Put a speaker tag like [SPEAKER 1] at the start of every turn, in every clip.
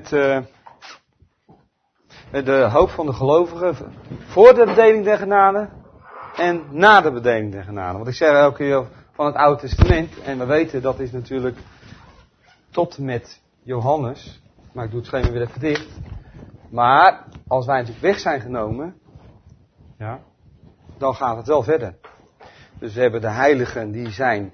[SPEAKER 1] met de hoop van de gelovigen voor de bedeling der genade en na de bedeling der genade. Want ik zeg elke keer van het Oude Testament, en we weten dat is natuurlijk tot en met Johannes, maar ik doe het schema weer even dicht. Maar als wij natuurlijk weg zijn genomen, ja, dan gaat het wel verder. Dus we hebben de heiligen, die zijn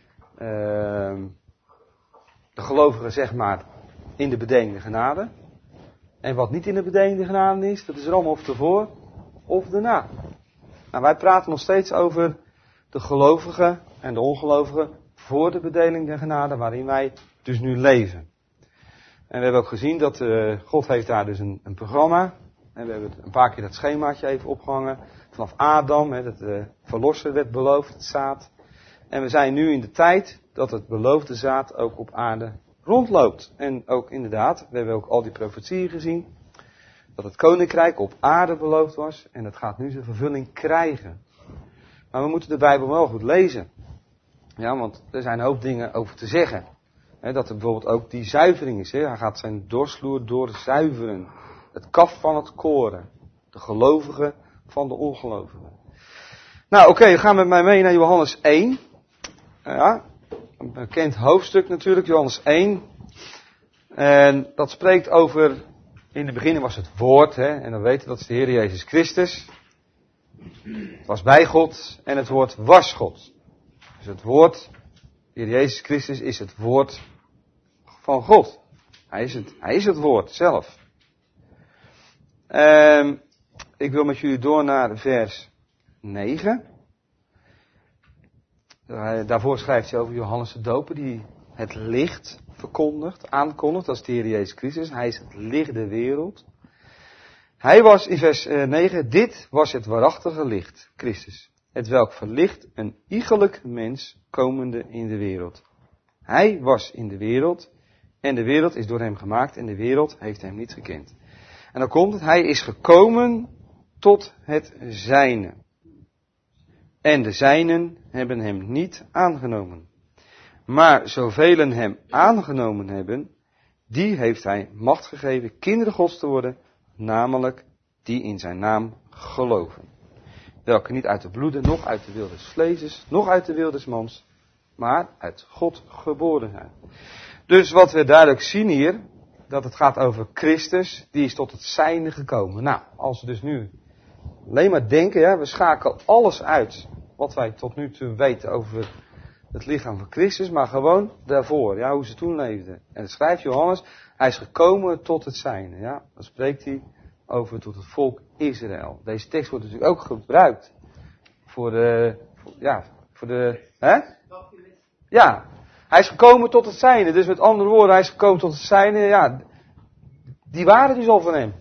[SPEAKER 1] de gelovigen, zeg maar, in de bedeling der genade. En wat niet in de bedeling der genade is, dat is er allemaal of ervoor of daarna. Nou, wij praten nog steeds over de gelovigen en de ongelovigen voor de bedeling der genade, waarin wij dus nu leven. En we hebben ook gezien dat God heeft daar dus een programma. En we hebben een paar keer dat schemaatje even opgehangen. Vanaf Adam, dat de verlosser werd beloofd, het zaad. En we zijn nu in de tijd dat het beloofde zaad ook op aarde rondloopt. En ook inderdaad, we hebben ook al die profetieën gezien. Dat het koninkrijk op aarde beloofd was. En dat gaat nu zijn vervulling krijgen. Maar we moeten de Bijbel wel goed lezen. Ja, want er zijn een hoop dingen over te zeggen. Dat er bijvoorbeeld ook die zuivering is. Hij gaat zijn dorsvloer doorzuiveren. Het kaf van het koren. De gelovigen van de ongelovigen. Nou oké, gaan met mij mee naar Johannes 1. Ja, een bekend hoofdstuk natuurlijk, Johannes 1. En dat spreekt over, in het begin was het woord. En dan weten we dat is de Heer Jezus Christus. Het was bij God en het woord was God. Dus het woord, de Heer Jezus Christus is het woord van God. Hij is het woord zelf. Ik wil met jullie door naar vers 9. Daarvoor schrijft hij over Johannes de Doper, die het licht verkondigt, aankondigt. Dat is de Heer Jezus Christus. Hij is het licht der wereld. Hij was in vers 9, dit was het waarachtige licht, Christus. Het welk verlicht een iegelijk mens komende in de wereld. Hij was in de wereld en de wereld is door hem gemaakt en de wereld heeft hem niet gekend. En dan komt het, hij is gekomen tot het zijne. En de zijnen hebben hem niet aangenomen. Maar zoveel hem aangenomen hebben, die heeft hij macht gegeven kinderen Gods te worden, namelijk die in zijn naam geloven. Welke niet uit de bloeden, noch uit de wil des vleeses, noch uit de wil des mans, maar uit God geboren zijn. Dus wat we duidelijk zien hier, dat het gaat over Christus, die is tot het zijne gekomen. Nou, als we dus nu alleen maar denken, we schakelen alles uit wat wij tot nu toe weten over het lichaam van Christus, maar gewoon daarvoor, hoe ze toen leefden. En dan schrijft Johannes, hij is gekomen tot het zijne. Dan spreekt hij over tot het volk Israël. Deze tekst wordt natuurlijk ook gebruikt voor de Ja, hij is gekomen tot het zijne. Dus met andere woorden, hij is gekomen tot het zijne. Die waren dus al van hem.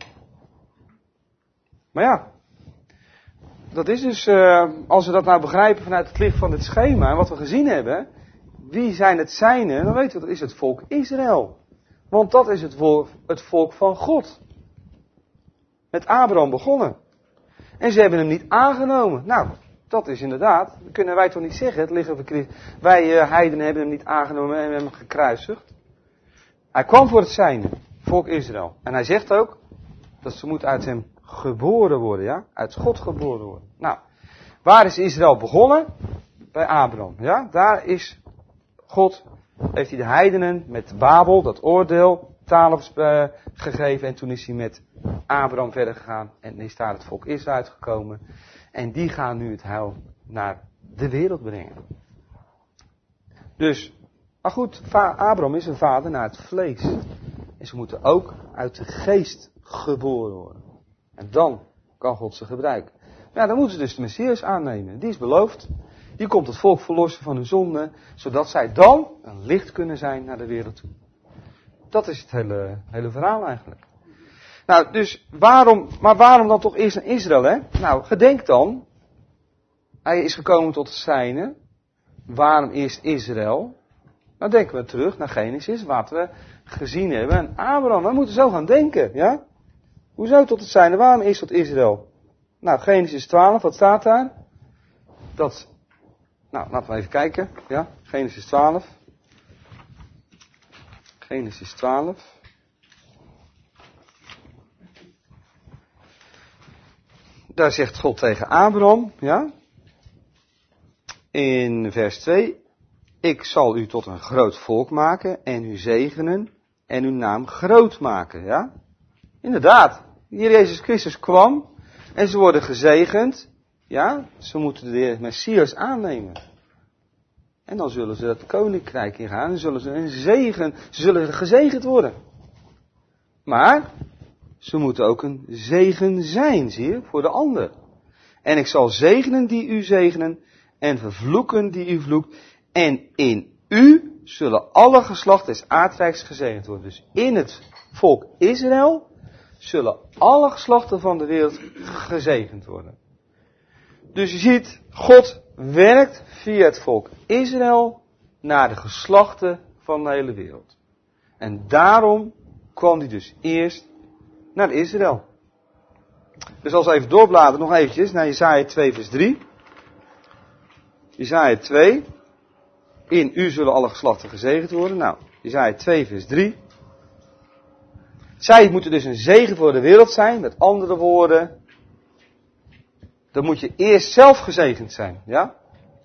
[SPEAKER 1] Maar dat is dus, als we dat nou begrijpen vanuit het licht van het schema en wat we gezien hebben, wie zijn het zijne, dan weten we dat is het volk Israël. Want dat is het volk van God. Met Abraham begonnen. En ze hebben hem niet aangenomen. Nou, dat is inderdaad, dat kunnen wij toch niet zeggen, het lichaam van Christus. Wij heidenen hebben hem niet aangenomen en hebben hem gekruisigd. Hij kwam voor het zijne, volk Israël. En hij zegt ook, dat ze moeten uit hem geboren worden, uit God geboren worden. Nou, waar is Israël begonnen? Bij Abraham, daar is God, heeft hij de heidenen met Babel, dat oordeel, talen gegeven. En toen is hij met Abraham verder gegaan en is daar het volk Israël uitgekomen. En die gaan nu het heil naar de wereld brengen. Dus, maar goed, Abraham is een vader naar het vlees. En ze moeten ook uit de geest geboren worden. En dan kan God ze gebruiken. Dan moeten ze dus de Messias aannemen. Die is beloofd. Die komt het volk verlossen van hun zonde. Zodat zij dan een licht kunnen zijn naar de wereld toe. Dat is het hele verhaal eigenlijk. Nou, dus waarom dan toch eerst naar Israël, hè? Nou, gedenk dan. Hij is gekomen tot het zijne. Waarom eerst Israël? Nou, denken we terug naar Genesis, wat we gezien hebben. En Abraham, we moeten zo gaan denken, Hoezo tot het zijne? Waarom eerst tot Israël? Nou, Genesis 12, wat staat daar? Laten we even kijken, Genesis 12. Genesis 12. daar zegt God tegen Abraham, ja, in vers 2, ik zal u tot een groot volk maken en u zegenen en uw naam groot maken, ja. Inderdaad, hier Jezus Christus kwam en ze worden gezegend, ja, ze moeten de Messias aannemen. En dan zullen ze het koninkrijk ingaan en zullen ze zullen gezegend worden. Maar ze moeten ook een zegen zijn, zie je, voor de ander. En ik zal zegenen die u zegenen en vervloeken die u vloekt. En in u zullen alle geslachten des aardrijks gezegend worden. Dus in het volk Israël zullen alle geslachten van de wereld gezegend worden. Dus je ziet, God werkt via het volk Israël naar de geslachten van de hele wereld. En daarom kwam hij dus eerst naar Israël. Dus als we even doorbladeren, nog eventjes naar Jesaja 2 vers 3. Jesaja 2. In u zullen alle geslachten gezegend worden. Nou, Jesaja 2 vers 3. Zij moeten dus een zegen voor de wereld zijn. Met andere woorden, dan moet je eerst zelf gezegend zijn. Ja?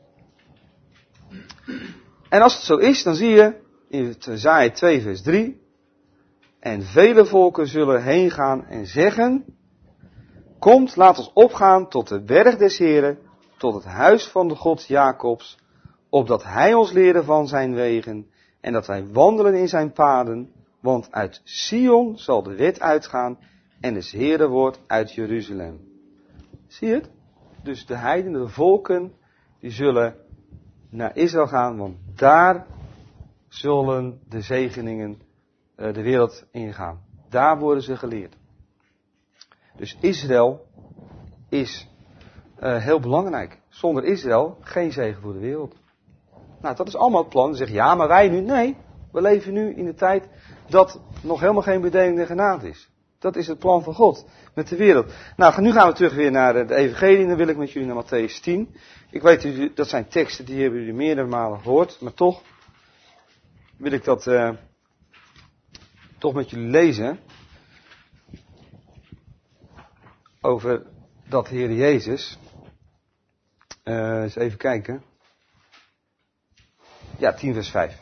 [SPEAKER 1] En als het zo is, dan zie je in Jesaja 2 vers 3. En vele volken zullen heen gaan en zeggen, komt, laat ons opgaan tot de berg des Heren, tot het huis van de God Jacobs, opdat hij ons leren van zijn wegen en dat wij wandelen in zijn paden, want uit Sion zal de wet uitgaan en des Heren woord uit Jeruzalem. Zie je het? Dus de heidenen, de volken, die zullen naar Israël gaan, want daar zullen de zegeningen de wereld ingaan. Daar worden ze geleerd. Dus Israël is heel belangrijk. Zonder Israël geen zegen voor de wereld. Nou, dat is allemaal het plan. Dan zeg je, ja, maar wij nu? Nee, we leven nu in de tijd dat nog helemaal geen bedeling der genade is. Dat is het plan van God met de wereld. Nou, nu gaan we terug weer naar de evangelie. En dan wil ik met jullie naar Mattheüs 10. Ik weet, dat zijn teksten die hebben jullie meerdere malen gehoord. Maar toch wil ik dat toch met jullie lezen. Over dat Heer Jezus. Eens even kijken. Ja, 10 vers 5.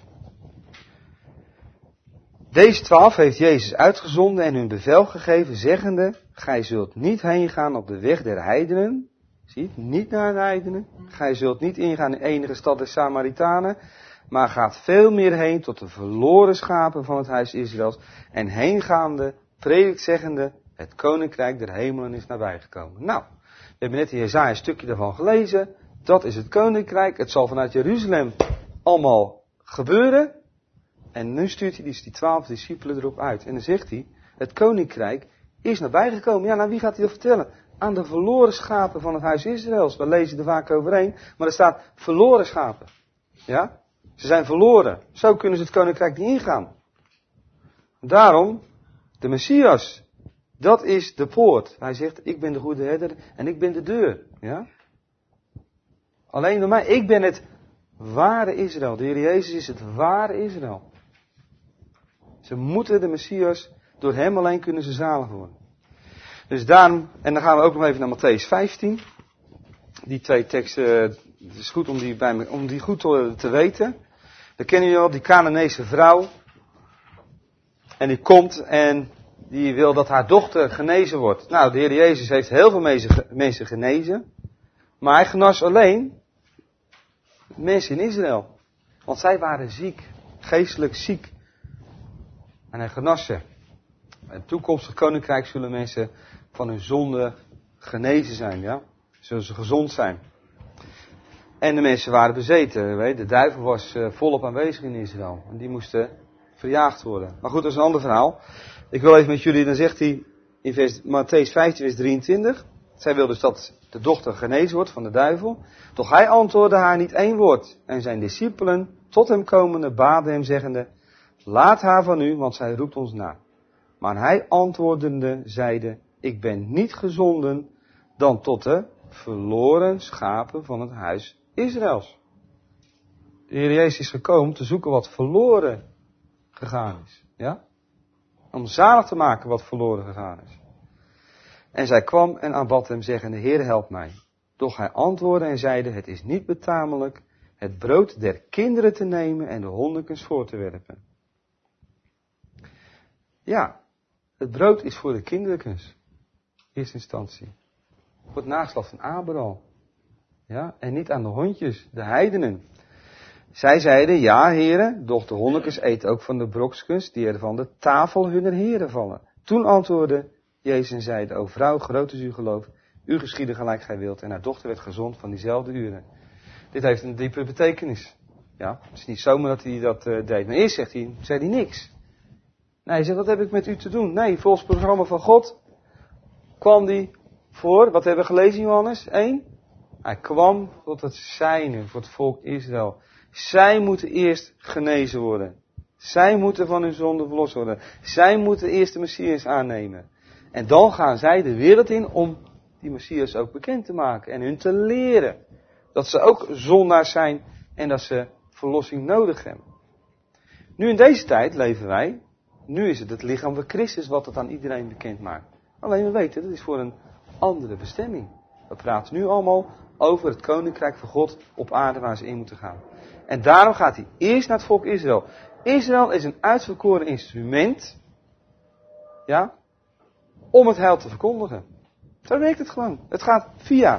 [SPEAKER 1] Deze 12 heeft Jezus uitgezonden en hun bevel gegeven, zeggende, gij zult niet heen gaan op de weg der heidenen. Zie je, niet naar de heidenen. Gij zult niet ingaan in enige stad der Samaritanen, maar gaat veel meer heen tot de verloren schapen van het huis Israëls. En heengaande, predikt zeggende, het koninkrijk der hemelen is nabijgekomen. Nou, we hebben net in Jesaja een stukje daarvan gelezen. Dat is het koninkrijk. Het zal vanuit Jeruzalem allemaal gebeuren. En nu stuurt hij die 12 discipelen erop uit. En dan zegt hij, het koninkrijk is nabijgekomen. Ja, nou wie gaat hij dat vertellen? Aan de verloren schapen van het huis Israëls. We lezen er vaak overheen. Maar er staat verloren schapen. Ja? Ze zijn verloren. Zo kunnen ze het koninkrijk niet ingaan. Daarom, de Messias, dat is de poort. Hij zegt, ik ben de goede herder en ik ben de deur. Ja? Alleen door mij, ik ben het ware Israël. De Heer Jezus is het ware Israël. Ze moeten de Messias, door hem alleen kunnen ze zalig worden. Dus daarom, en dan gaan we ook nog even naar Mattheüs 15. Die twee teksten, het is goed om die goed te weten. Dan kennen jullie al, die Canaanese vrouw. En die komt en die wil dat haar dochter genezen wordt. Nou, de Heer Jezus heeft heel veel mensen genezen. Maar hij genas alleen mensen in Israël. Want zij waren ziek, geestelijk ziek. En hij genas ze. In het toekomstig koninkrijk zullen mensen van hun zonde genezen zijn, ja. Zullen ze gezond zijn. En de mensen waren bezeten, weet. De duivel was volop aanwezig in Israël. En die moesten verjaagd worden. Maar goed, dat is een ander verhaal. Ik wil even met jullie, dan zegt hij in Mattheüs 15 vers 23. Zij wil dus dat de dochter genezen wordt van de duivel. Doch hij antwoordde haar niet één woord. En zijn discipelen tot hem komende baden hem zeggende, laat haar van u, want zij roept ons na. Maar hij antwoordende zeide, ik ben niet gezonden dan tot de verloren schapen van het huis Israëls. De Heer Jezus is gekomen te zoeken wat verloren gegaan is. Ja? Om zalig te maken wat verloren gegaan is. En zij kwam en aanbad hem, zeggende, Heer, help mij. Doch hij antwoordde en zeide, het is niet betamelijk het brood der kinderen te nemen en de hondekens voor te werpen. Ja, het brood is voor de kinderkens. In eerste instantie. Voor het nageslacht van Abraham. Ja, en niet aan de hondjes, de heidenen. Zij zeiden, ja, heren, doch de hondekens eten ook van de brokskens die er van de tafel hunner heren vallen. Toen antwoordde Jezus en zeide, o vrouw, groot is uw geloof, u geschiedde gelijk gij wilt. En haar dochter werd gezond van diezelfde uren. Dit heeft een diepe betekenis. Ja, het is niet zomaar dat hij dat deed. Maar eerst zei hij niks. Nee, hij zegt, wat heb ik met u te doen? Nee, volgens het programma van God kwam hij voor, wat hebben we gelezen in Johannes 1? Hij kwam tot het zijne, voor het volk Israël. Zij moeten eerst genezen worden. Zij moeten van hun zonde verlost worden. Zij moeten eerst de Messias aannemen. En dan gaan zij de wereld in om die Messias ook bekend te maken. En hun te leren dat ze ook zondaars zijn en dat ze verlossing nodig hebben. Nu in deze tijd leven wij. Nu is het lichaam van Christus wat het aan iedereen bekend maakt. Alleen we weten, dat is voor een andere bestemming. We praten nu allemaal over het koninkrijk van God op aarde waar ze in moeten gaan. En daarom gaat hij eerst naar het volk Israël. Israël is een uitverkoren instrument, ja, om het heil te verkondigen. Zo werkt het gewoon. Het gaat via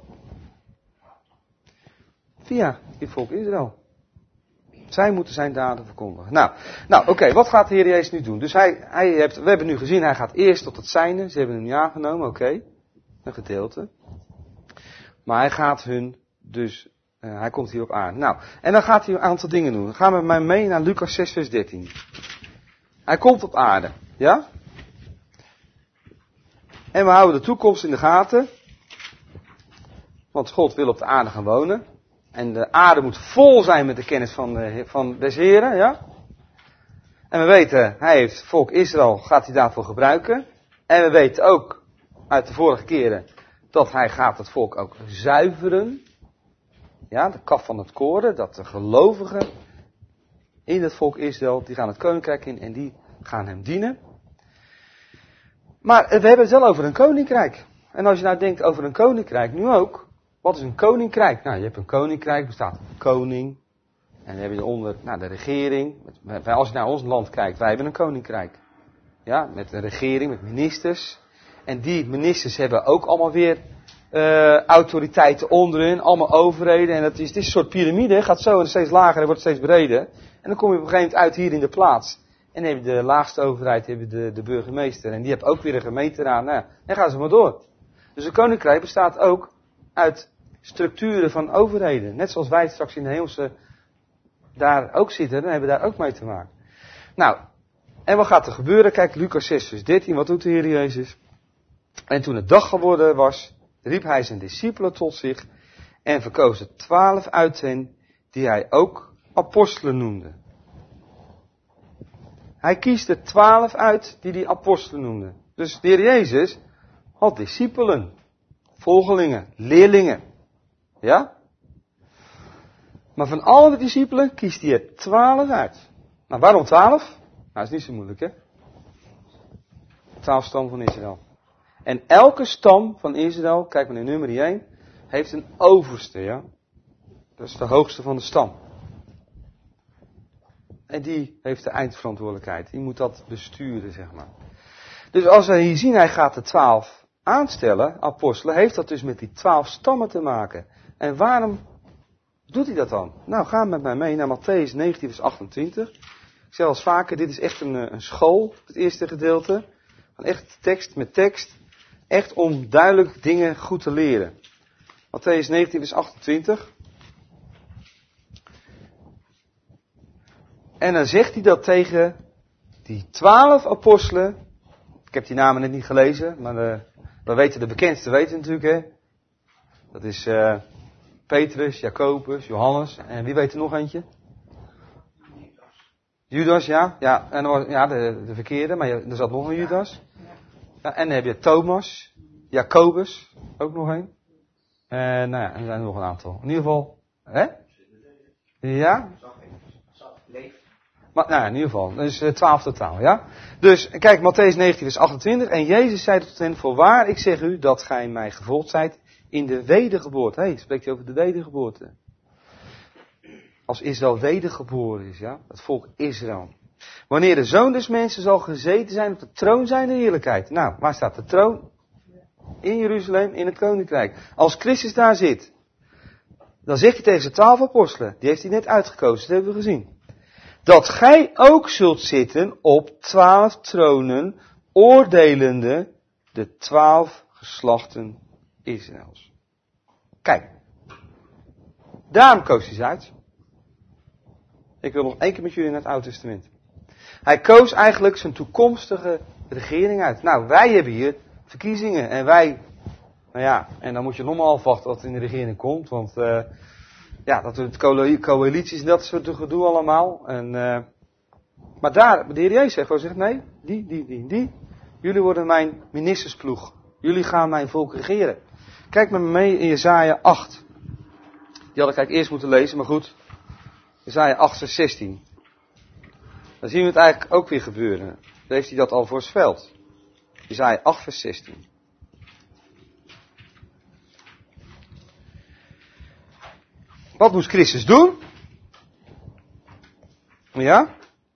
[SPEAKER 1] het volk Israël. Zij moeten zijn daden verkondigen. Nou, oké, wat gaat de Heer Jezus nu doen? Dus we hebben nu gezien, hij gaat eerst tot het zijne. Ze hebben hem niet aangenomen, oké. Een gedeelte. Maar hij gaat hun dus, hij komt hier op aarde. Nou, en dan gaat hij een aantal dingen doen. Dan gaan we met mij mee naar Lucas 6 vers 13. Hij komt op aarde, ja? En we houden de toekomst in de gaten. Want God wil op de aarde gaan wonen. En de aarde moet vol zijn met de kennis van des Heren, ja? En we weten, hij heeft volk Israël, gaat hij daarvoor gebruiken. En we weten ook, uit de vorige keren, dat hij gaat het volk ook zuiveren. Ja, de kaf van het koren, dat de gelovigen in het volk Israël, die gaan het koninkrijk in en die gaan hem dienen. Maar we hebben het wel over een koninkrijk. En als je nou denkt over een koninkrijk, nu ook, wat is een koninkrijk? Nou, je hebt een koninkrijk, bestaat uit een koning. En dan heb je eronder de regering. Als je naar ons land kijkt, wij hebben een koninkrijk. Ja, met een regering, met ministers. En die ministers hebben ook allemaal weer autoriteiten onder hun, allemaal overheden. En het is een soort piramide, gaat zo en steeds lager en wordt steeds breder. En dan kom je op een gegeven moment uit hier in de plaats. En dan heb je de laagste overheid, heb je de burgemeester. En die heeft ook weer een gemeenteraad. Nou, dan gaan ze maar door. Dus een koninkrijk bestaat ook uit structuren van overheden. Net zoals wij straks in de hemelse daar ook zitten, dan hebben we daar ook mee te maken. Nou, en wat gaat er gebeuren? Kijk, Lucas 6 vers 13, wat doet de Heer Jezus? En toen het dag geworden was, riep hij zijn discipelen tot zich en verkoos er 12 uit hen, die hij ook apostelen noemde. Hij kiest er 12 uit die hij apostelen noemde. Dus de Heer Jezus had discipelen, volgelingen, leerlingen. Ja? Maar van alle discipelen kiest hij er 12 uit. Nou, waarom 12? Nou, dat is niet zo moeilijk, hè? 12 stammen van Israël. En elke stam van Israël, kijk maar in nummer 1, heeft een overste, ja? Dat is de hoogste van de stam. En die heeft de eindverantwoordelijkheid. Die moet dat besturen, zeg maar. Dus als we hier zien, hij gaat de 12 aanstellen, apostelen, heeft dat dus met die 12 stammen te maken. En waarom doet hij dat dan? Nou, ga met mij mee naar Mattheüs 19 vers 28. Ik zeg al eens vaker, dit is echt een school, het eerste gedeelte. Van echt tekst met tekst. Echt om duidelijk dingen goed te leren. Mattheüs 19 vers 28. En dan zegt hij dat tegen die 12 apostelen. Ik heb die namen net niet gelezen, maar we weten de bekendste weten natuurlijk, hè. Dat is Petrus, Jacobus, Johannes. En wie weet er nog eentje? Judas, ja. Ja, en de verkeerde, maar er zat nog een Judas. Ja, en dan heb je Thomas, Jacobus, ook nog een. En nou ja, er zijn er nog een aantal. In ieder geval, hè? Ja? Maar, nou, in ieder geval, dus 12 totaal, ja. Dus, kijk, Mattheüs 19 vers 28. En Jezus zei tot hen, voorwaar, ik zeg u, dat gij mij gevolgd zijt in de wedergeboorte. Hé, spreekt hij over de wedergeboorte. Als Israël wedergeboren is, ja. Het volk Israël. Wanneer de Zoon des Mensen zal gezeten zijn op de troon zijnde heerlijkheid. Nou, waar staat de troon? In Jeruzalem, in het koninkrijk. Als Christus daar zit, dan zegt hij tegen zijn 12 apostelen, die heeft hij net uitgekozen, dat hebben we gezien. Dat gij ook zult zitten op 12 tronen, oordelende de 12 geslachten Israëls. Kijk, daarom koos hij ze uit. Ik wil nog 1 keer met jullie naar het Oude Testament. Hij koos eigenlijk zijn toekomstige regering uit. Nou, wij hebben hier verkiezingen en wij, nou ja, en dan moet je nog maar afwachten wat er in de regering komt, want ja, dat het coalities en dat soort gedoe allemaal. En, maar daar, de Heer Jezus zegt gewoon, nee, die. Jullie worden mijn ministersploeg. Jullie gaan mijn volk regeren. Kijk met me mee in Jesaja 8. Die had ik eigenlijk eerst moeten lezen, maar goed. Jesaja 8 vers 16. Dan zien we het eigenlijk ook weer gebeuren. Dan heeft hij dat al voorspeld. Jesaja 8 vers 16. Wat moest Christus doen? Ja?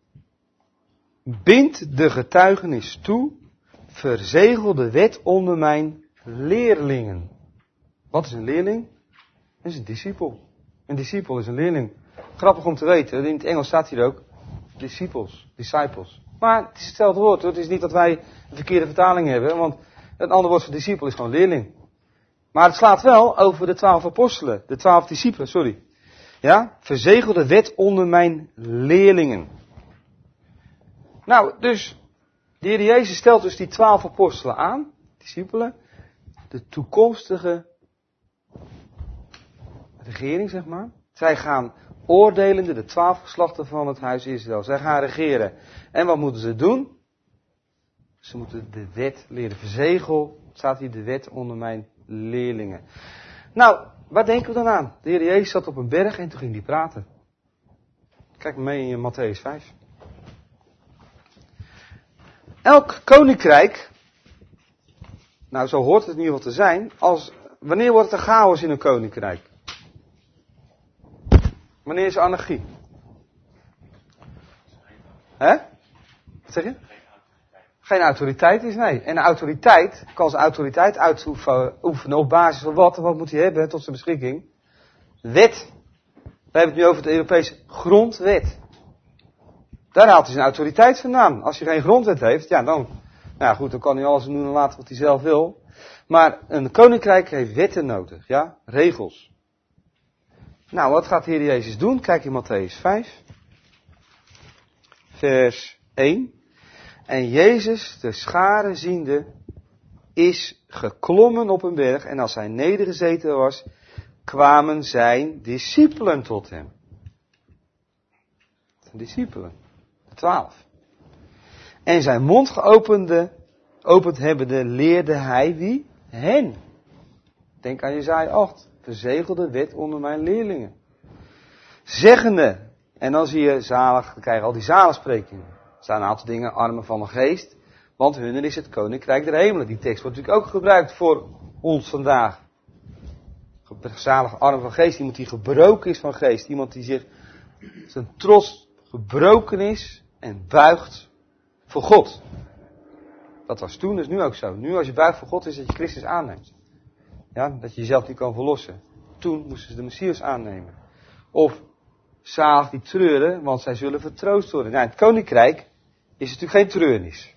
[SPEAKER 1] Bind de getuigenis toe. Verzegel de wet onder mijn leerlingen. Wat is een leerling? Dat is een discipel. Een discipel is een leerling. Grappig om te weten, in het Engels staat hier ook disciples. Maar het is hetzelfde woord hoor. Het is niet dat wij een verkeerde vertaling hebben, want een ander woord voor discipel is gewoon leerling. Maar het slaat wel over de 12 apostelen, de 12 discipelen, sorry. Ja, verzegel de wet onder mijn leerlingen. Nou, dus, de Heer Jezus stelt dus die 12 apostelen aan, discipelen, de toekomstige regering, zeg maar. Zij gaan oordelende de 12 geslachten van het huis Israël. Zij gaan regeren. En wat moeten ze doen? Ze moeten de wet leren. Verzegel, staat hier de wet onder mijn leerlingen. Nou, waar denken we dan aan? De Heer Jezus zat op een berg en toen ging hij praten. Kijk mee in Mattheüs 5. Elk koninkrijk, nou zo hoort het in ieder geval te zijn, wanneer wordt er chaos in een koninkrijk? Wanneer is er anarchie? Hè? Wat zeg je? Geen autoriteit is, nee. En een autoriteit kan zijn autoriteit uitoefenen op basis van wat? Wat moet hij hebben tot zijn beschikking? Wet. We hebben het nu over de Europese grondwet. Daar haalt hij zijn autoriteit vandaan. Als je geen grondwet heeft, ja dan, nou goed, dan kan hij alles doen en laten wat hij zelf wil. Maar een koninkrijk heeft wetten nodig, ja, regels. Nou, wat gaat de Heer Jezus doen? Kijk in Mattheüs 5, vers 1. En Jezus, de scharen ziende, is geklommen op een berg. En als hij nedergezeten was, kwamen zijn discipelen tot hem. Zijn discipelen, de 12. En zijn mond geopend hebbende, leerde hij wie? Hen. Denk aan Jesaja 8. Verzegel de wet onder mijn leerlingen. Zeggende, en dan zie je zalig, dan krijg je al die zaligsprekingen. Er staan een aantal dingen, armen van de geest, want hunner is het koninkrijk der hemelen. Die tekst wordt natuurlijk ook gebruikt voor ons vandaag. Zalig, arm van geest, iemand die gebroken is van geest. Iemand die zich zijn trots gebroken is en buigt voor God. Dat was toen, dat is nu ook zo. Nu als je buigt voor God is dat je Christus aanneemt. Ja, dat je jezelf niet kan verlossen. Toen moesten ze de Messias aannemen. Of zalig die treuren, want zij zullen vertroost worden. Nou, in het koninkrijk is het natuurlijk geen treurnis.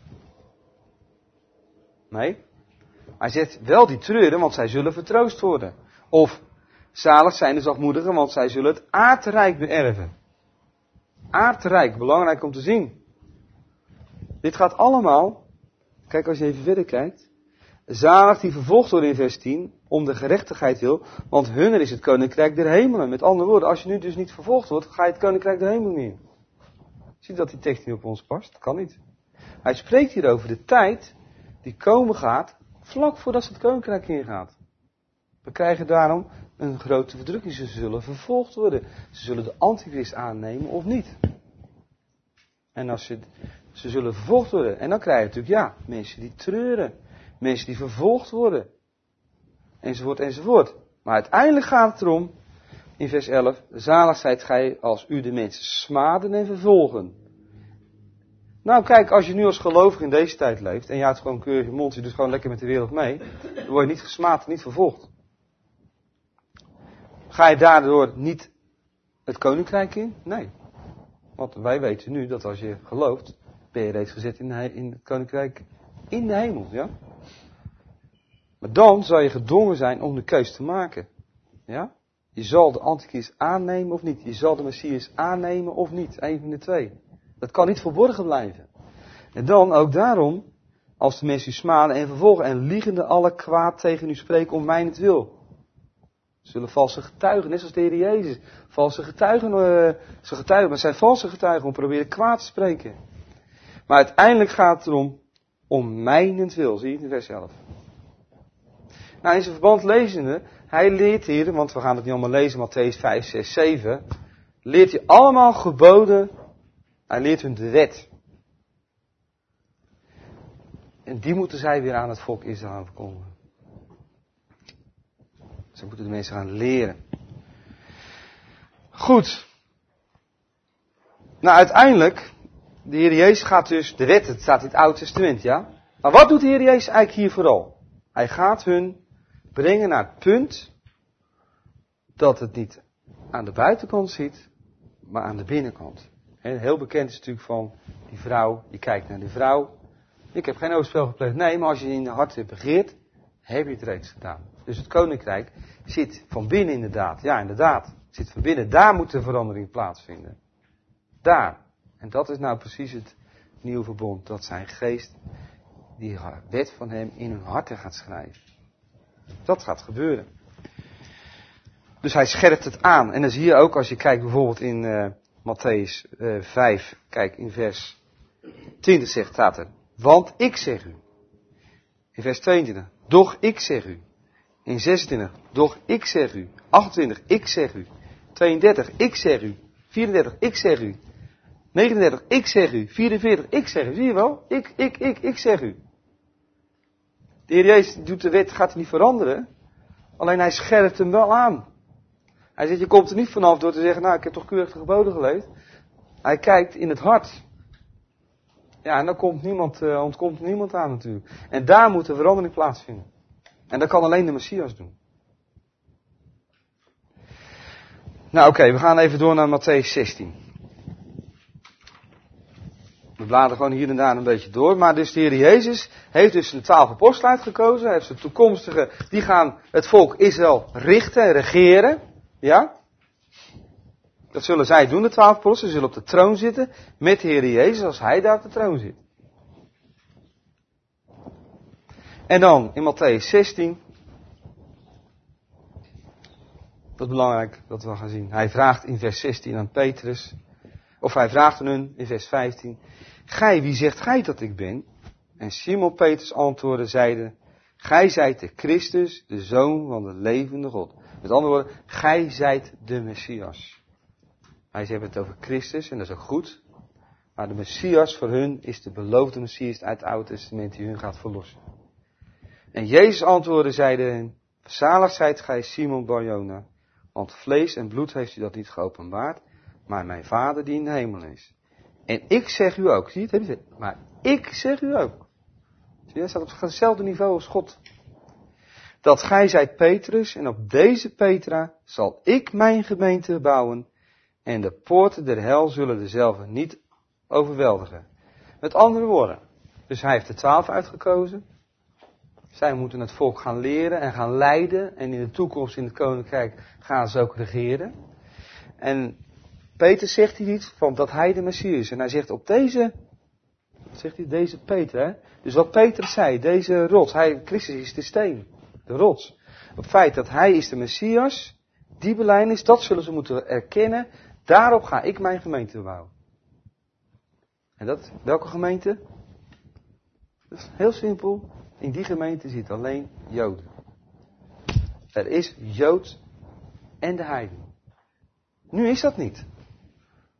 [SPEAKER 1] Nee. Hij zegt wel die treuren, want zij zullen vertroost worden. Of zalig zijn de zachtmoedigen, want zij zullen het aardrijk beërven. Aardrijk, belangrijk om te zien. Dit gaat allemaal, kijk als je even verder kijkt. Zalig die vervolgd worden in vers 10, om de gerechtigheid wil, want hunner is het koninkrijk der hemelen. Met andere woorden, als je nu dus niet vervolgd wordt, ga je het koninkrijk der hemelen niet in. Zie je dat die tekst niet op ons past? Dat kan niet. Hij spreekt hier over de tijd die komen gaat, vlak voordat ze het koninkrijk ingaat. We krijgen daarom een grote verdrukking. Ze zullen vervolgd worden. Ze zullen de antichrist aannemen of niet. En als ze zullen vervolgd worden. En dan krijg je natuurlijk, mensen die treuren. Mensen die vervolgd worden. Enzovoort, enzovoort. Maar uiteindelijk gaat het erom, in vers 11, zalig zijt gij als u de mensen smaden en vervolgen. Nou kijk, als je nu als gelovige in deze tijd leeft, en je houdt gewoon keurig je mond, je doet gewoon lekker met de wereld mee, dan word je niet gesmaad en niet vervolgd. Ga je daardoor niet het koninkrijk in? Nee. Want wij weten nu dat als je gelooft, ben je reeds gezet in het koninkrijk in de hemel, ja? Maar dan zal je gedwongen zijn om de keus te maken. Ja? Je zal de antichrist aannemen of niet. Je zal de Messias aannemen of niet. Eén van de twee. Dat kan niet verborgen blijven. En dan ook daarom, als de mensen u smaden en vervolgen en liegende alle kwaad tegen u spreken om mijnentwil. Zullen valse getuigen, net zoals de Heer Jezus. Valse getuigen, maar het zijn valse getuigen om proberen kwaad te spreken. Maar uiteindelijk gaat het erom, om mijnentwil. Zie je het in vers 11. Nou, in zijn verband lezende, hij leert hier, want we gaan het niet allemaal lezen, Mattheüs 5, 6, 7, leert hij allemaal geboden, hij leert hun de wet. En die moeten zij weer aan het volk Israël verkondigen. Ze moeten de mensen gaan leren. Goed. Nou, uiteindelijk, de Heer Jezus gaat dus de wet, het staat in het Oude Testament, ja. Maar wat doet de Heer Jezus eigenlijk hier vooral? Hij gaat hun brengen naar het punt dat het niet aan de buitenkant zit, maar aan de binnenkant. En heel bekend is natuurlijk van die vrouw, je kijkt naar die vrouw. Ik heb geen overspel gepleegd. Nee, maar als je in je hart hebt begeerd, heb je het reeds gedaan. Dus het koninkrijk zit van binnen inderdaad. Ja, inderdaad. Zit van binnen. Daar moet de verandering plaatsvinden. Daar. En dat is nou precies het nieuwe verbond. Dat zijn geest die wet van hem in hun harten gaat schrijven. Dat gaat gebeuren. Dus hij scherpt het aan. En dan zie je ook als je kijkt bijvoorbeeld in Mattheüs 5. Kijk, in vers 20 staat er. Want ik zeg u. In vers 22. Doch ik zeg u. In 26. Doch ik zeg u. 28. Ik zeg u. 32. Ik zeg u. 34. Ik zeg u. 39. Ik zeg u. 44. Ik zeg u. Zie je wel? Ik zeg u. De Heer Jezus doet de wet, gaat niet veranderen. Alleen hij scherpt hem wel aan. Hij zegt, je komt er niet vanaf door te zeggen, nou ik heb toch keurig de geboden geleefd. Hij kijkt in het hart. Ja, en dan ontkomt niemand aan natuurlijk. En daar moet de verandering plaatsvinden. En dat kan alleen de Messias doen. Nou oké, we gaan even door naar Mattheüs 16. We bladeren gewoon hier en daar een beetje door. Maar dus de Heer Jezus heeft dus een 12 apostelen uitgekozen. Hij heeft zijn toekomstige, die gaan het volk Israël richten en regeren. Ja? Dat zullen zij doen, de 12 apostelen. Ze zullen op de troon zitten met de Heer Jezus als hij daar op de troon zit. En dan in Mattheüs 16. Dat is belangrijk dat we gaan zien. Hij vraagt in vers 16 aan Petrus. Of hij vraagt aan hun in vers 15. Gij, wie zegt gij dat ik ben? En Simon Petrus antwoordde, zeide. Gij zijt de Christus, de Zoon van de levende God. Met andere woorden, gij zijt de Messias. Hij heeft het over Christus en dat is ook goed. Maar de Messias voor hun is de beloofde Messias uit het Oude Testament die hun gaat verlossen. En Jezus antwoordde, zeide, zalig zijt gij Simon Bar-Jona, want vlees en bloed heeft u dat niet geopenbaard, maar mijn Vader die in de hemel is. En ik zeg u ook, zie je het? Maar ik zeg u ook. Zie je, het staat op hetzelfde niveau als God. Dat gij zijt Petrus en op deze Petra zal ik mijn gemeente bouwen en de poorten der hel zullen dezelfde niet overweldigen. Met andere woorden, dus hij heeft de 12 uitgekozen. Zij moeten het volk gaan leren en gaan leiden en in de toekomst in het koninkrijk gaan ze ook regeren. En Peter zegt hier iets van dat hij de Messias is. En hij zegt op deze, zegt hij, deze Peter, hè? Dus wat Peter zei, deze rots, Christus is de steen, de rots. Het feit dat hij is de Messias, die belijdenis, dat zullen ze moeten erkennen. Daarop ga ik mijn gemeente bouwen. En dat, welke gemeente? Dat is heel simpel. In die gemeente zit alleen Joden. Er is Jood en de heiden. Nu is dat niet.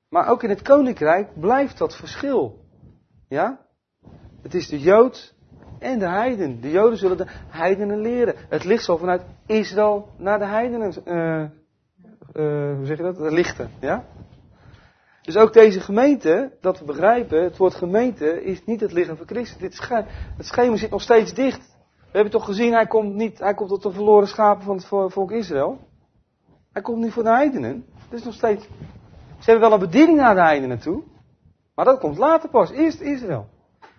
[SPEAKER 1] Maar ook in het koninkrijk blijft dat verschil. Ja? Het is de Jood en de heiden. De Joden zullen de heidenen leren. Het licht zal vanuit Israël naar de heidenen, hoe zeg je dat? Lichten. Ja? Dus ook deze gemeente, dat we begrijpen, het woord gemeente is niet het lichaam van Christus. Het schema zit nog steeds dicht. We hebben toch gezien, hij komt tot de verloren schapen van het volk Israël. Hij komt niet voor de heidenen. Het is nog steeds. Ze hebben wel een bediening naar de heidenen toe. Maar dat komt later pas. Eerst Israël.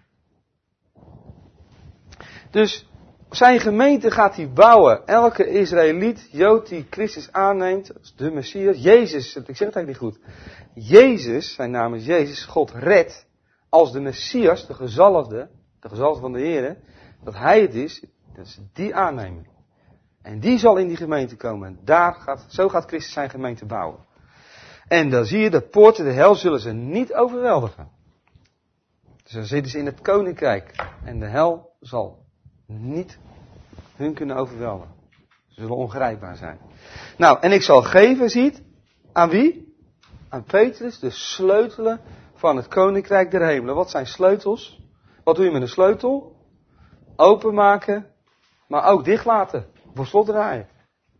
[SPEAKER 1] Dus zijn gemeente gaat hij bouwen. Elke Israëliet, Jood die Christus aanneemt, de Messias, Jezus, ik zeg het eigenlijk niet goed. Jezus, zijn naam is Jezus, God redt als de Messias, de gezalfde van de Heer, dat hij het is, dat ze die aannemen. En die zal in die gemeente komen. En zo gaat Christus zijn gemeente bouwen. En dan zie je, de poorten de hel zullen ze niet overweldigen. Dus dan zitten ze in het koninkrijk. En de hel zal niet hun kunnen overweldigen. Ze zullen ongrijpbaar zijn. Nou, en ik zal geven, ziet, aan wie? Aan Petrus, de sleutelen van het koninkrijk der hemelen. Wat zijn sleutels? Wat doe je met een sleutel? Openmaken, maar ook dichtlaten. Voor slot draaien.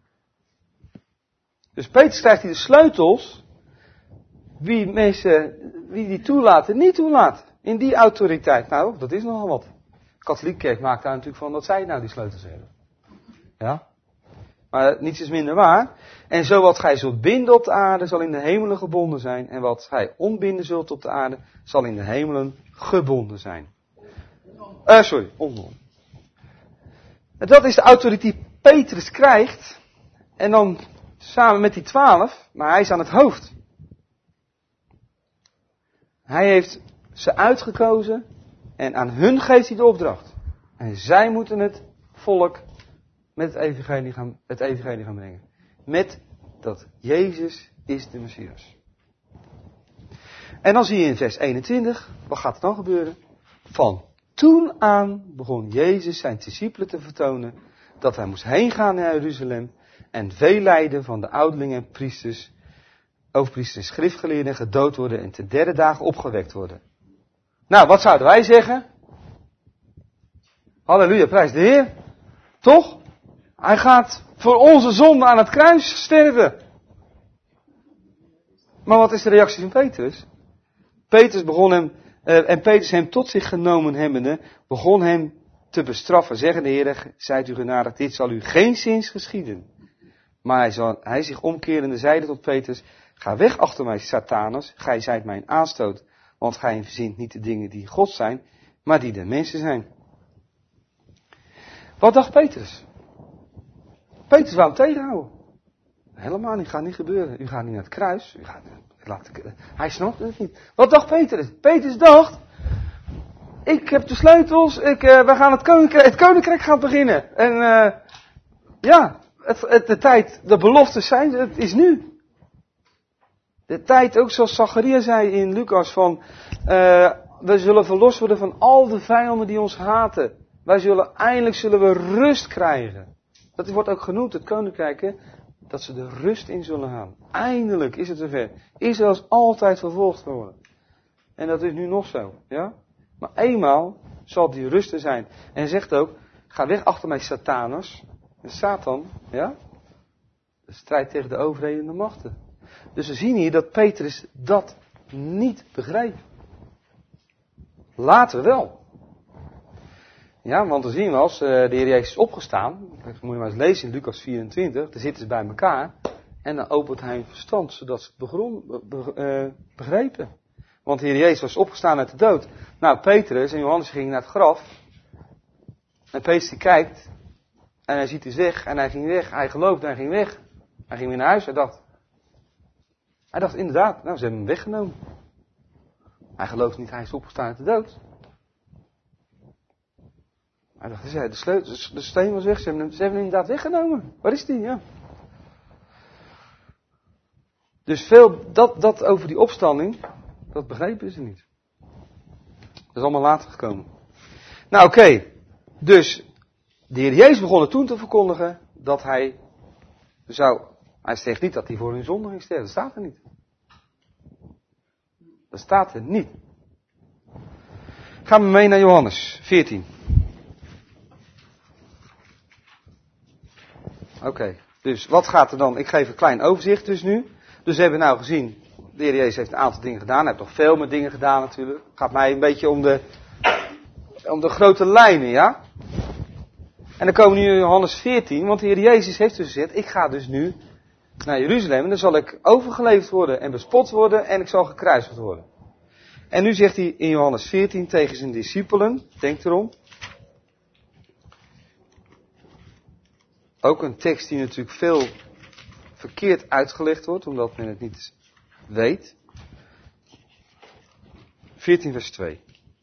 [SPEAKER 1] Dus Petrus krijgt hier de sleutels. Wie die toelaten, niet toelaten. In die autoriteit. Nou, dat is nogal wat. De katholieke kerk maakt daar natuurlijk van dat zij nou die sleutels hebben. Ja. Maar niets is minder waar. En zo wat gij zult binden op de aarde, zal in de hemelen gebonden zijn. En wat gij ontbinden zult op de aarde, zal in de hemelen gebonden zijn. Onbonden. En dat is de autoriteit die Petrus krijgt. En dan samen met die 12, maar hij is aan het hoofd. Hij heeft ze uitgekozen en aan hun geeft hij de opdracht. En zij moeten het volk met het evangelie gaan brengen. Met dat Jezus is de Messias. En dan zie je in vers 21, wat gaat er dan gebeuren? Van toen aan begon Jezus zijn discipelen te vertonen dat hij moest heen gaan naar Jeruzalem en veel lijden van de ouderlingen en priesters, overpriesters en schriftgeleerden gedood worden en te derde dagen opgewekt worden. Nou, wat zouden wij zeggen? Halleluja, prijs de Heer. Toch? Hij gaat voor onze zonde aan het kruis sterven. Maar wat is de reactie van Petrus? Petrus hem tot zich genomen hebbende, begon hem te bestraffen. Zeggen de Heer, zijt u genadig, dit zal u geen zins geschieden. Maar hij zich omkerende zeide tot Petrus, ga weg achter mij, Satanus, gij zijt mijn aanstoot, want gij verzint niet de dingen die God zijn, maar die de mensen zijn. Wat dacht Petrus? Petrus wou hem tegenhouden. Helemaal niet, gaat niet gebeuren. U gaat niet naar het kruis. Hij snapte het niet. Wat dacht Petrus? Petrus dacht, ik heb de sleutels, we gaan het koninkrijk gaat beginnen. En de tijd, de beloftes zijn, het is nu. De tijd, ook zoals Zacharia zei in Lucas, van we zullen verlost worden van al de vijanden die ons haten. Eindelijk zullen we rust krijgen. Dat wordt ook genoemd, het koninkrijk, hè? Dat ze de rust in zullen gaan. Eindelijk is het zover. Israël is altijd vervolgd worden. En dat is nu nog zo, ja? Maar eenmaal zal die rust er zijn. En hij zegt ook, ga weg achter mij, Satanus. En Satan, ja? De strijd tegen de overheden en de machten. Dus we zien hier dat Petrus dat niet begreep. Later wel. Ja, want dan zien we als de Heer Jezus is opgestaan. Dat moet je maar eens lezen in Lucas 24. Daar zitten ze bij elkaar. En dan opent hij hun verstand, zodat ze het begrepen. Want de Heer Jezus was opgestaan uit de dood. Nou, Petrus en Johannes gingen naar het graf. En Petrus die kijkt. En hij ziet de weg. En hij ging weg. Hij geloofde en hij ging weg. Hij ging weer naar huis. Hij dacht inderdaad, nou, ze hebben hem weggenomen. Hij gelooft niet, hij is opgestaan uit de dood. Hij dacht, de steen was weg, ze hebben hem inderdaad weggenomen. Waar is die? Ja. Dus dat over die opstanding, dat begrepen ze niet. Dat is allemaal later gekomen. Nou oké, dus de Heer Jezus begon er toen te verkondigen dat hij zegt niet dat hij voor hun zonde ging sterven, dat staat er niet. Dat staat er niet. Gaan we mee naar Johannes 14. Oké, dus wat gaat er dan? Ik geef een klein overzicht dus nu. Dus we hebben nou gezien, de Heer Jezus heeft een aantal dingen gedaan. Hij heeft nog veel meer dingen gedaan natuurlijk. Het gaat mij een beetje om de grote lijnen, ja. En dan komen we nu in Johannes 14, want de Heer Jezus heeft dus gezegd, ik ga dus nu naar Jeruzalem en dan zal ik overgeleverd worden en bespot worden en ik zal gekruisigd worden. En nu zegt hij in Johannes 14 tegen zijn discipelen, denk erom. Ook een tekst die natuurlijk veel verkeerd uitgelegd wordt, omdat men het niet weet. 14 vers 2.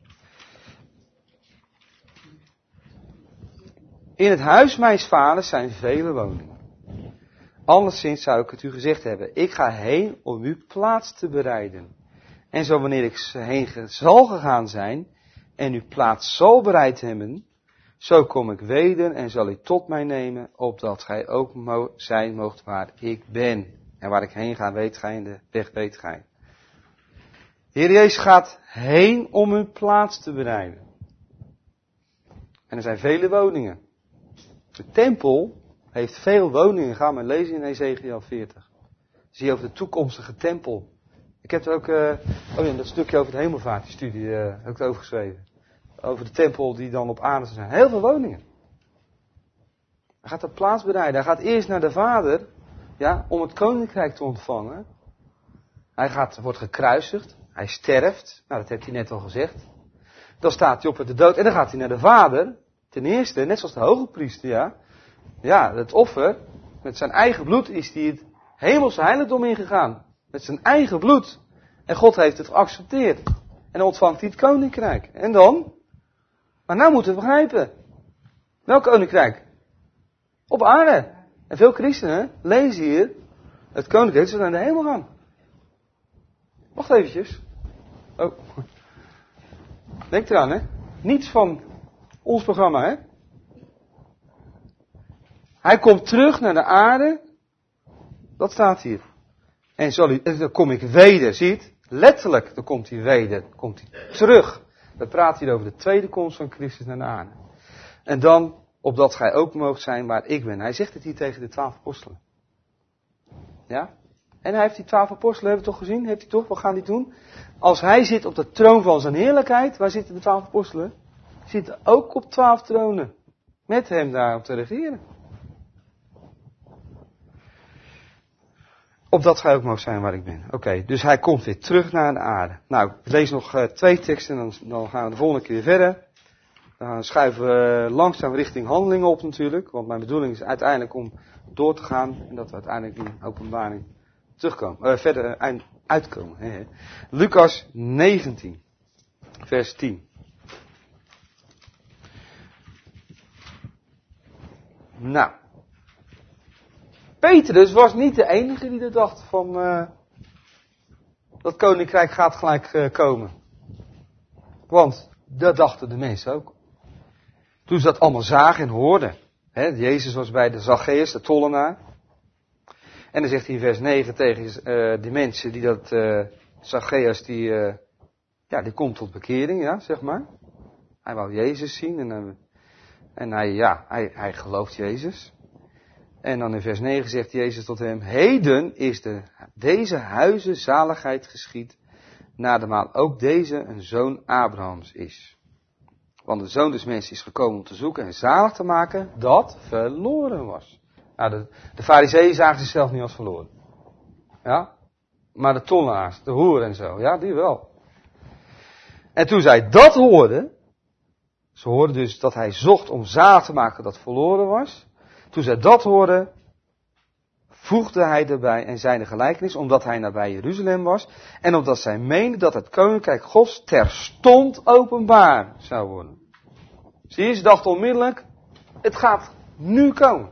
[SPEAKER 1] In het huis mijns vaders zijn vele woningen. Anderszins zou ik het u gezegd hebben. Ik ga heen om u plaats te bereiden. En zo wanneer ik heen zal gegaan zijn en uw plaats zal bereid hebben, zo kom ik weder en zal u tot mij nemen, opdat gij ook zijn moogt waar ik ben. En waar ik heen ga, weet gij, en de weg weet gij. De Heer Jezus gaat heen om uw plaats te bereiden. En er zijn vele woningen. De tempel heeft veel woningen. Ga maar lezen in Ezekiel 40. Zie je over de toekomstige tempel. Ik heb er ook, dat stukje over de hemelvaart, die studie, heb ik het overgeschreven. Over de tempel die dan op aarde zijn. Heel veel woningen. Hij gaat de plaats bereiden. Hij gaat eerst naar de Vader, ja, om het koninkrijk te ontvangen. Hij wordt gekruisigd. Hij sterft. Nou, dat heeft hij net al gezegd. Dan staat hij op uit de dood. En dan gaat hij naar de Vader. Ten eerste, net zoals de hoge priester, ja. Ja, het offer. Met zijn eigen bloed is hij het hemelse heiligdom ingegaan. Met zijn eigen bloed. En God heeft het geaccepteerd. En dan ontvangt hij het koninkrijk. En dan? Maar nou moeten we begrijpen. Welk koninkrijk? Op aarde. En veel christenen lezen hier. Het koninkrijk zal naar de hemel gaan. Wacht eventjes. Oh. Denk eraan, hè. Niets van ons programma, hè. Hij komt terug naar de aarde. Dat staat hier. En dan kom ik weder, zie je het? Letterlijk, dan komt hij weder. Dan komt hij terug. We praten hier over de tweede komst van Christus naar de aarde. En dan, opdat gij ook moogt zijn waar ik ben. Hij zegt het hier tegen de 12 apostelen. Ja? En hij heeft die 12 apostelen, hebben we toch gezien? Heeft hij toch? Wat gaan die doen? Als hij zit op de troon van zijn heerlijkheid, waar zitten de 12 apostelen? Die zitten ook op 12 tronen. Met hem daar op te regeren. Opdat gij ook mag zijn waar ik ben. Oké, dus hij komt weer terug naar de aarde. Nou, ik lees nog 2 teksten en dan gaan we de volgende keer verder. Dan schuiven we langzaam richting handelingen op natuurlijk. Want mijn bedoeling is uiteindelijk om door te gaan. En dat we uiteindelijk in openbaring terugkomen. Verder uitkomen. Hè. Lucas 19, vers 10. Nou. Petrus was niet de enige die er dacht van dat koninkrijk gaat gelijk komen. Want dat dachten de mensen ook. Toen ze dat allemaal zagen en hoorden. Hè, Jezus was bij de Zacchaeus, de tollenaar. En dan zegt hij in vers 9 tegen die mensen die dat Zacchaeus die komt tot bekering, ja, zeg maar. Hij wou Jezus zien en hij gelooft Jezus. En dan in vers 9 zegt Jezus tot hem, heden is deze huizen zaligheid geschied, nadermaal ook deze een zoon Abrahams is. Want de zoon des mensen is gekomen om te zoeken en zalig te maken dat verloren was. Nou, de farizeeën zagen zichzelf niet als verloren. Ja? Maar de tollenaars, de hoeren en zo, ja, die wel. En toen zij dat hoorden, ze hoorden dus dat hij zocht om zalig te maken dat verloren was. Toen zij dat hoorden, voegde hij erbij en zei de gelijkenis, omdat hij nabij Jeruzalem was, en omdat zij meenden dat het koninkrijk Gods terstond openbaar zou worden. Zie je, ze dachten onmiddellijk, het gaat nu komen.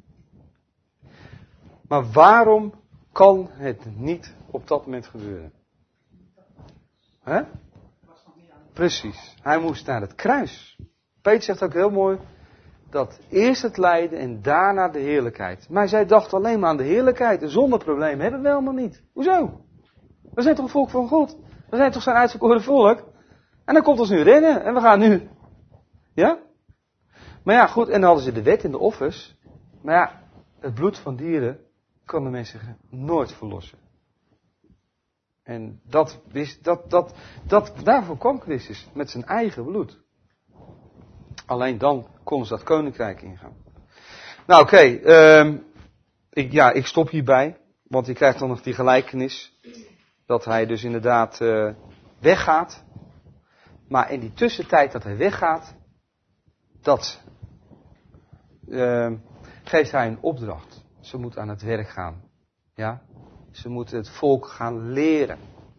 [SPEAKER 1] Maar waarom kan het niet op dat moment gebeuren? Hè? Precies, hij moest naar het kruis. Peter zegt ook heel mooi, dat eerst het lijden en daarna de heerlijkheid. Maar zij dachten alleen maar aan de heerlijkheid. Een zondeprobleem hebben we helemaal niet. Hoezo? We zijn toch een volk van God? We zijn toch zijn uitverkoren volk? En dan komt ons nu redden. En we gaan nu. Ja? Maar ja, goed. En dan hadden ze de wet en de offers. Maar ja, het bloed van dieren kan de mensen nooit verlossen. En daarvoor kwam Christus. Met zijn eigen bloed. Alleen dan kon ze dat koninkrijk ingaan. Nou oké, ik stop hierbij. Want je krijgt dan nog die gelijkenis. Dat hij dus inderdaad weggaat. Maar in die tussentijd dat hij weggaat. Dat geeft hij een opdracht. Ze moeten aan het werk gaan. Ja? Ze moeten het volk gaan leren.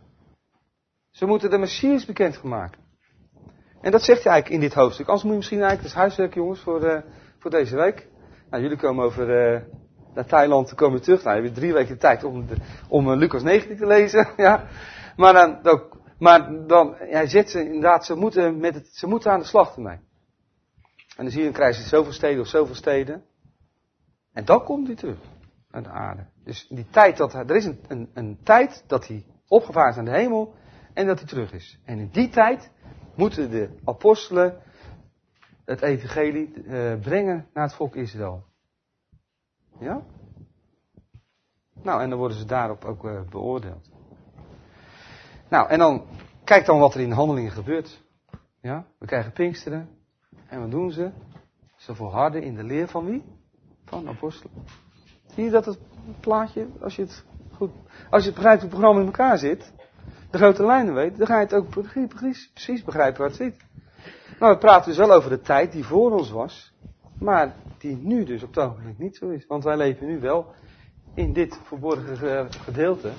[SPEAKER 1] Ze moeten de Messias bekend gaan maken. En dat zegt hij eigenlijk in dit hoofdstuk. Anders moet je misschien eigenlijk, dat is huiswerk jongens voor deze week. Nou, jullie komen over naar Thailand, te komen terug. Nou, je hebt 3 weken de tijd om Lucas 19 te lezen. Ja. Maar dan hij zet ze inderdaad, ze moeten aan de slag ermee. En dan zie je, dan krijgen ze zoveel steden of zoveel steden. En dan komt hij terug aan de aarde. Dus die tijd er is een tijd dat hij opgevaren is aan de hemel en dat hij terug is. En in die tijd moeten de apostelen het evangelie brengen naar het volk Israël. Ja? Nou, en dan worden ze daarop ook beoordeeld. Nou, en dan, kijk dan wat er in de handelingen gebeurt. Ja? We krijgen Pinksteren. En wat doen ze? Ze volharden in de leer van wie? Van de apostelen. Zie je dat het plaatje, als je het begrijpt hoe het programma in elkaar zit, de grote lijnen weet, dan ga je het ook precies begrijpen waar het zit. Nou, we praten dus wel over de tijd die voor ons was, maar die nu dus op het ogenblik niet zo is. Want wij leven nu wel in dit verborgen gedeelte.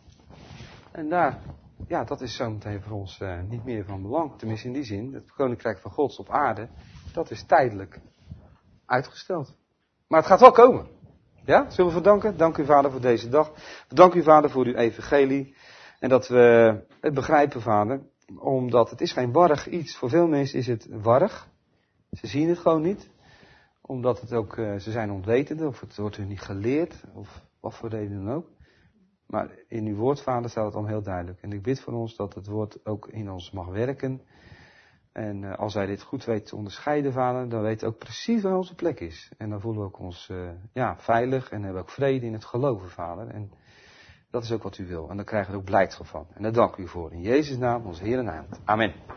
[SPEAKER 1] En daar, ja, dat is zometeen voor ons niet meer van belang. Tenminste in die zin, het koninkrijk van Gods op aarde, dat is tijdelijk uitgesteld. Maar het gaat wel komen. Ja, zullen we verdanken? Dank u Vader voor deze dag. Dank u Vader voor uw evangelie. En dat we het begrijpen Vader. Omdat het is geen warrig iets. Voor veel mensen is het warrig. Ze zien het gewoon niet. Omdat het ook, ze zijn onwetende. Of het wordt hun niet geleerd. Of wat voor reden dan ook. Maar in uw woord Vader staat het dan heel duidelijk. En ik bid voor ons dat het woord ook in ons mag werken. En als wij dit goed weten te onderscheiden, Vader, dan weten we ook precies waar onze plek is. En dan voelen we ook ons veilig en hebben we ook vrede in het geloven, Vader. En dat is ook wat u wil. En daar krijgen we ook blijdschap van. En daar dank u voor. In Jezus' naam, onze Heer en naam. Amen.